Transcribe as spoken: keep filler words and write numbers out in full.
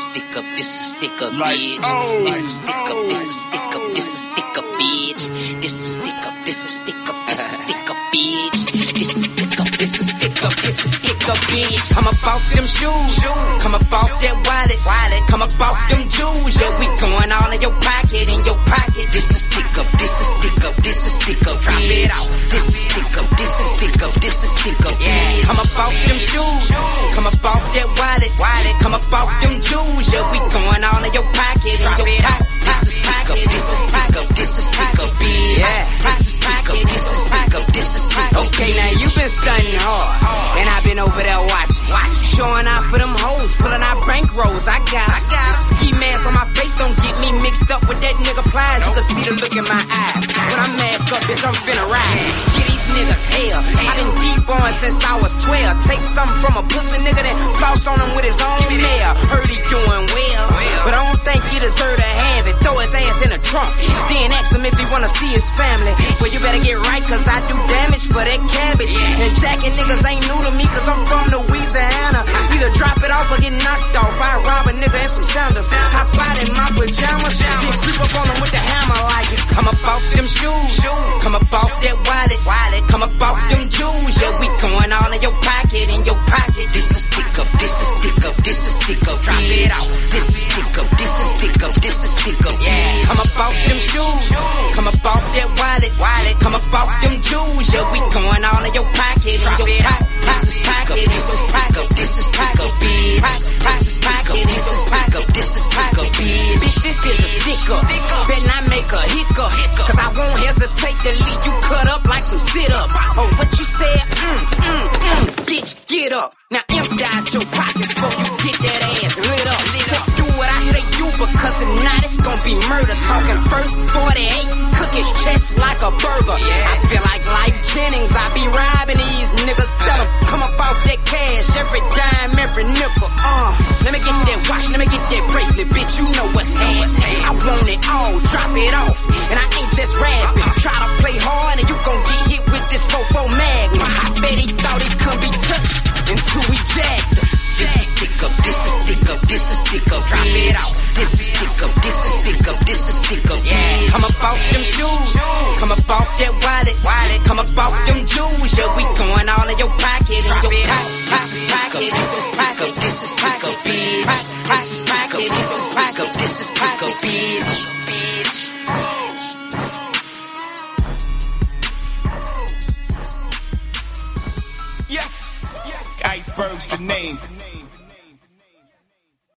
stick up, this a stick up, like, bitch. oh, This a like, stick up, oh. this a stick up, this a stick up, bitch. This a stick up, this a stick up, this a stick up, bitch. This a stick up, this a stick up, this a stick up, bitch. Come up off them shoes, come up off that wallet, wallet. Come up off them jewels, yeah, we going all in your pocket, in your pocket. This a stick up, this a stick up, this a stick up, drop it out. This a stick up, this a stick up, this a stick up, yeah. Come up off them shoes, come up off that wallet, wallet. Come up off them jewels, yeah, we going all in your pocket, in your pocket. This is stick up, this is stick up, this is stick up, bitch. Yeah, this is stick up, this is stick up, this is stick up. Okay, now you been stunning hard, and I been over there watching, watching, showing out for them hoes, pulling out bankrolls. I got, I got ski mask on my face, don't get me mixed up with that nigga plies. You can see the look in my eyes when I'm masked up, bitch. I'm finna ride. Get these niggas hell. I done deep on since I was twelve. Take something from a pussy nigga, then floss on him with his own mail. Heard he doing well, but I don't think he deserve to have it. Throw his ass in the trunk, then ask him if he wanna see his family. Well, you better get right, cause I do damage for that cabbage. And jacking niggas ain't new to me, cause I'm from Louisiana. Either drop it off or get knocked off. I rob a nigga in some sandals. I fight in my pajamas, then creep up on him with the hammer like it. Come up off them shoes, come up off that wallet, wallet. Come up off them jewels, yeah, we going all in your pocket, in your pocket. This is stick up, this is stick up, this is stick up, drop it out. This is stick up, this is stick up, this is stick up, yeah. Come up off them shoes, come up off that wallet, wallet. Come up off them jewels, yeah, we going all in your pocket, in your pocket. This is pocket, this is stick up, this is stick up, bitch. This is pocket, this is stick up, this is stick up, bitch. Bitch, this is a stick up. Bet not make a hiccup, cause I won't hesitate to leave you cut up like some sit-ups. Oh, what you said? Mm, mm, mm. Bitch, get up. Now empty out your pockets before you get that ass lit up. Just do what I say do, because if not, it's gonna be murder. Talking first forty-eight, cook his chest like a burger. I feel like Life Jennings, I be robbing these niggas. Tell them, come up off that cash, every dime, every nickel. Uh, let me get that watch, let me get that bracelet, bitch, you know what's happening. I want it all, drop it off, and I ain't just rapping. Try to play hard and you gon' get hit with this four four Magnum. I bet he thought he couldn't be touched until we jacked him. This is stick up, this is stick up, this is stick up, drop it out. This is stick up, this is stick up, this is stick up, yeah. Come up off them shoes, come up off that wallet, wallet. Come up off them jewels, yeah, we gon'